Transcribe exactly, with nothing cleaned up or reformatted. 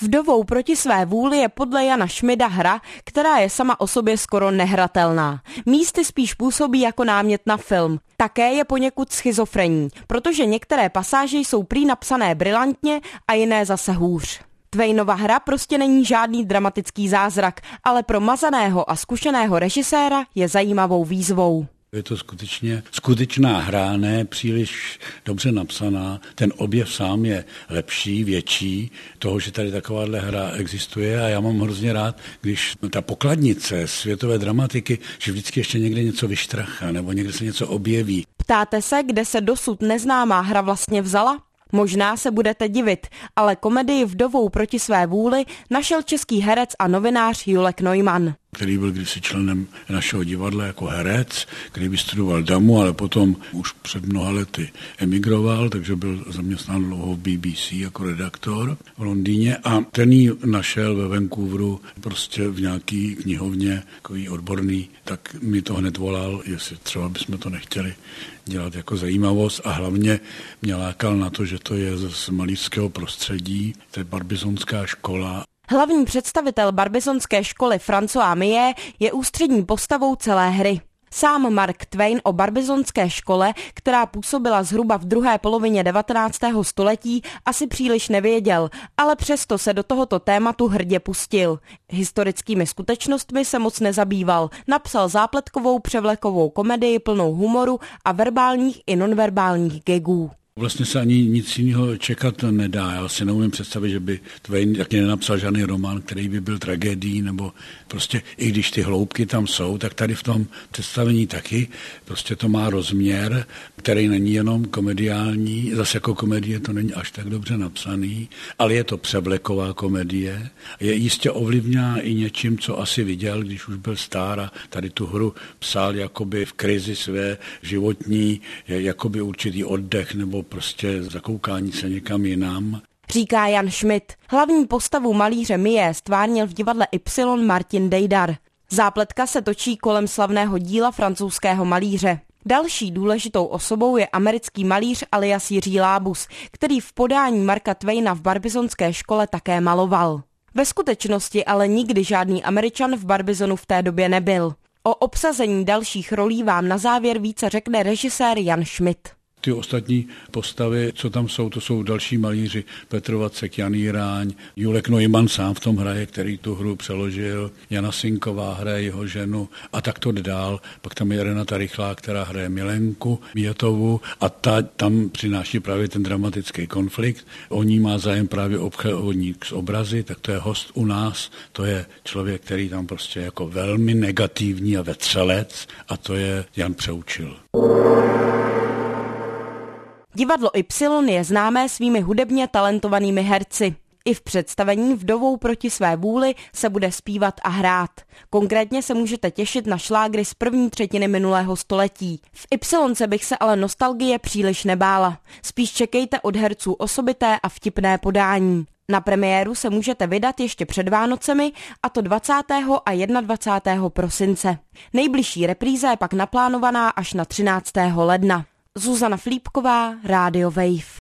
Vdovou proti své vůli je podle Jana Schmida hra, která je sama o sobě skoro nehratelná. Místy spíš působí jako námět na film. Také je poněkud schizofrenní, protože některé pasáže jsou prý napsané brilantně a jiné zase hůř. Twainova hra prostě není žádný dramatický zázrak, ale pro mazaného a zkušeného režiséra je zajímavou výzvou. Je to skutečně skutečná hra, ne příliš dobře napsaná. Ten objev sám je lepší, větší, toho, že tady takováhle hra existuje a já mám hrozně rád, když ta pokladnice světové dramatiky, že vždycky ještě někde něco vyštrachá nebo někde se něco objeví. Ptáte se, kde se dosud neznámá hra vlastně vzala? Možná se budete divit, ale komedii Vdovou proti své vůli našel český herec a novinář Julek Neumann, který byl kdysi členem našeho divadla jako herec, který vystudoval Damu, ale potom už před mnoha lety emigroval, takže byl zaměstnán dlouho v B B C jako redaktor v Londýně a ten ji našel ve Vancouveru prostě v nějaký knihovně, takový odborný, tak mi to hned volal, jestli třeba bychom to nechtěli dělat jako zajímavost a hlavně mě lákal na to, že to je z malířského prostředí, to je barbizonská škola. Hlavní představitel barbizonské školy François Millet je ústřední postavou celé hry. Sám Mark Twain o barbizonské škole, která působila zhruba v druhé polovině devatenáctého století, asi příliš nevěděl, ale přesto se do tohoto tématu hrdě pustil. Historickými skutečnostmi se moc nezabýval, napsal zápletkovou převlekovou komedii plnou humoru a verbálních i nonverbálních gagů. Vlastně se ani nic jiného čekat nedá. Já si neumím představit, že by Twain taky nenapsal žádný román, který by byl tragédií, nebo prostě i když ty hloubky tam jsou, tak tady v tom představení taky prostě to má rozměr, který není jenom komediální. Zase jako komedie to není až tak dobře napsaný, ale je to převleková komedie. Je jistě ovlivněná i něčím, co asi viděl, když už byl star a tady tu hru psal jakoby v krizi své životní, jakoby určitý oddech nebo prostě zakoukání se někam jinam. Říká Jan Schmid. Hlavní postavu malíře Millet stvárnil v divadle Y Martin Dejdar. Zápletka se točí kolem slavného díla francouzského malíře. Další důležitou osobou je americký malíř alias Jiří Lábus, který v podání Marka Twaina v barbizonské škole také maloval. Ve skutečnosti ale nikdy žádný Američan v Barbizonu v té době nebyl. O obsazení dalších rolí vám na závěr více řekne režisér Jan Schmid. Ty ostatní postavy, co tam jsou, to jsou další malíři, Petr Vacek, Jan Jiráň, Julek Neumann sám v tom hraje, který tu hru přeložil, Jana Sinková hraje jeho ženu a tak to dál. Pak tam je Renata Rychlá, která hraje Milenku Mijatovu a ta tam přináší právě ten dramatický konflikt. O ní má zájem právě obchodník s obrazy, tak to je host u nás, to je člověk, který tam prostě jako velmi negativní a vetřelec a to je Jan Přeučil. Divadlo Y je známé svými hudebně talentovanými herci. I v představení Vdovou proti své vůli se bude zpívat a hrát. Konkrétně se můžete těšit na šlágry z první třetiny minulého století. V Y se bych se ale nostalgie příliš nebála. Spíš čekejte od herců osobité a vtipné podání. Na premiéru se můžete vydat ještě před Vánocemi, a to dvacátého a dvacátého prvního prosince. Nejbližší repríza je pak naplánovaná až na třináctého ledna. Zuzana Flípková, Rádio Wave.